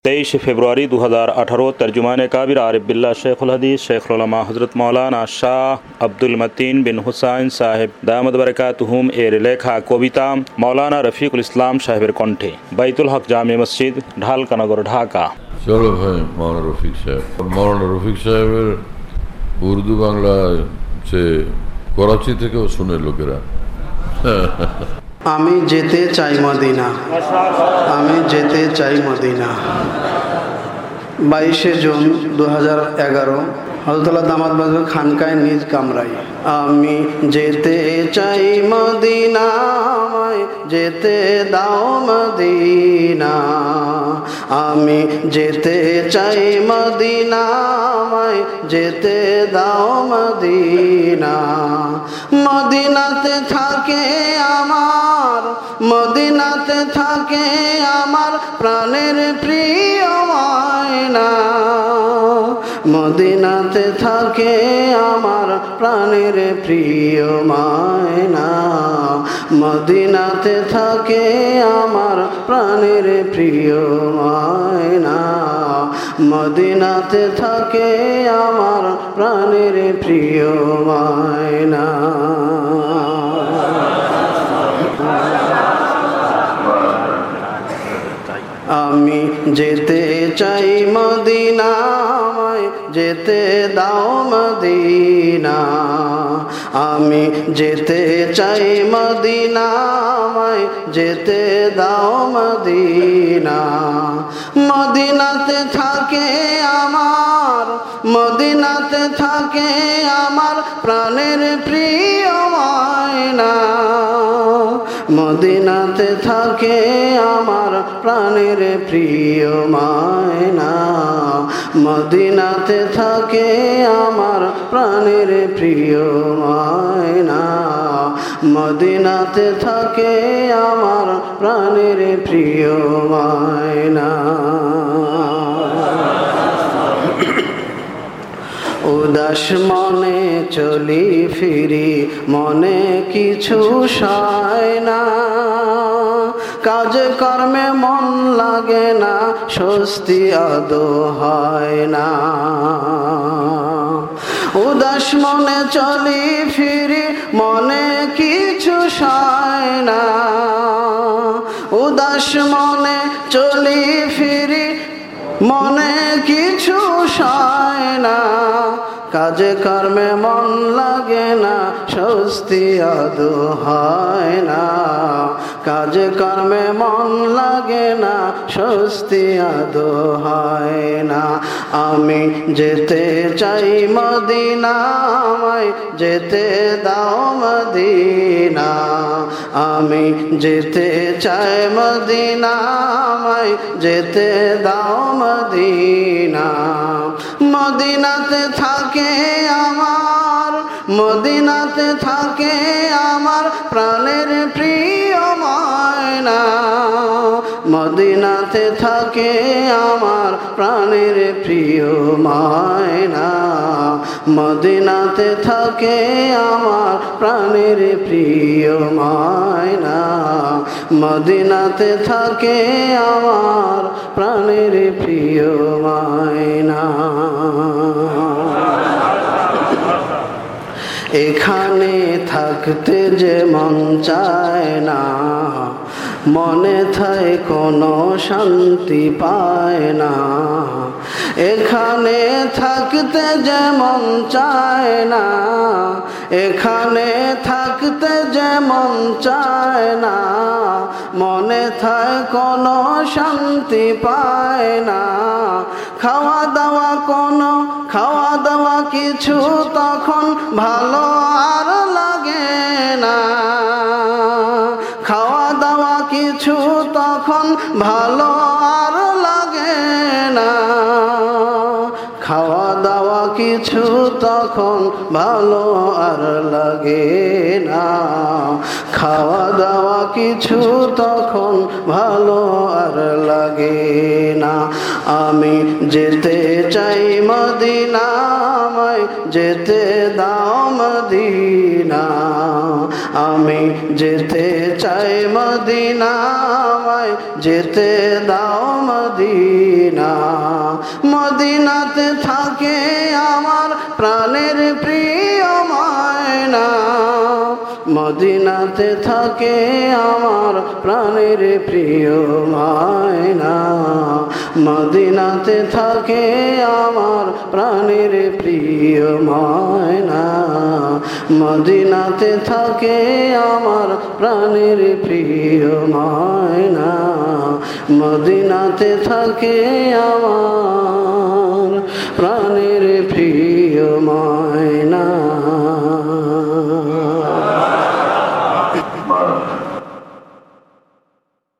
23 ফেব্রুয়ারি 2018 তর্জমানে কাবির আরিফ বিল্লাহ শেখুল হাদিস শেখুল উলামা হযরত মাওলানা শাহ আব্দুল মতিন বিন হুসাইন সাহেব দামাত বারাকাতুহুম এর লেখা কবিতা মাওলানা রফিকুল ইসলাম সাহেবের কণ্ঠে, বাইতুল হক জামে মসজিদ, ঢালকানগর, ঢাকা। চলো ভাই, মাওলানা রফিক সাহেব। মাওলানা রফিক সাহেবের উর্দু বাংলা সে করাচি থেকেও শুনে লোকেরা। আমি যেতে চাই মদিনা, আমি যেতে চাই মদিনা। 22 জুন 2011 হযরতুল্লাহ দামাত বাজুর খানকায় নিজ কামরায়। আমি যেতে চাই মদিনা, আমায় যেতে দাও মদিনা। আমি যেতে চাই মদিনা, আমায় যেতে দাও মদিনা। মদিনাতে থাকে আমার, মদিনাতে থাকে আমার প্রাণের প্রিয় ময়না। মদিনাতে থাকে আমার প্রাণের প্রিয় ময়না। মদিনাতে থাকে আমার প্রাণের প্রিয় ময়না। মদিনাতে থাকে আমার প্রাণের প্রিয় ময়না। আমি যেতে চাই মদিনা, আমায় যেতে দাও মদিনা। আমি যেতে চাই মদিনা, আমায় যেতে দাও মদিনা। মদিনাতে থাকে আমার, মদিনাতে থাকে আমার প্রাণের প্রিয় ময়না। মদিনাতে থাকে আমার প্রাণের প্রিয় ময়না। মদিনাতে থাকে আমার প্রাণের প্রিয় ময়না। মদিনাতে থাকে আমার প্রাণের প্রিয় ময়না। উদাস মনে চলি ফিরি, মনে কিছু সায় না। কাজে কর্মে মন লাগে না, স্বস্তি আদৌ হয় না। উদাস মনে চলি ফিরি, মনে কিছু সায় না। উদাস মনে চলি ফিরি, মনে কিছু সায় না। কাজে কর্মে মন লাগে না, স্বস্তি আদৌ হয় না। কাজে কর্মে মন লাগে না, স্বস্তি আদৌ হয় না। আমি যেতে চাই মদিনা, আমায় যেতে দাও মদিনা। আমি যেতে চাই মদিনা, আমায় যেতে দাও মদিনা। মদিনাতে থাকে আমার, মদিনাতে থাকে আমার প্রাণের প্রিয় ময়না। মদিনাতে থাকে আমার প্রাণের প্রিয় ময়না। মদিনাতে থাকে আমার প্রাণের প্রিয় ময়না। মদিনাতে থাকে আমার প্রাণের প্রিয় ময়না। এখানে থাকতে যে মন চায় না, মনে থায় কোনো শান্তি পায় না। এখানে থাকতে যে মন চায় না, এখানে থাকতে যে মন চায় না। মনে থায় কোনো শান্তি পায় না। খাওয়া দাওয়া কোনো, খাওয়া দাওয়া কিছু তখন ভালো আর লাগে না। খাওয়া দাওয়া কিছু তখন ভালো আর লাগে না। খাওয়া দাওয়া কিছু তখন ভালো আর লাগে না। খাওয়া দাওয়া কিছু তখন ভালো আর লাগে না। আমি যেতে চাই মদিনা, আমায় যেতে দাও মদিনা। আমি যেতে চাই মদিনা, আমায় যেতে দাও মদিনা। মদিনা। মদিনাতে থাকে আমার প্রাণের প্রিয় ময়না, মদিনাতে থাকে আমার প্রাণের প্রিয় ময়না, মদিনাতে থাকে আমার প্রাণের প্রিয় ময়না, মদিনাতে থাকে আমার প্রাণের প্রিয় ময়না, মদিনাতে থাকে আমার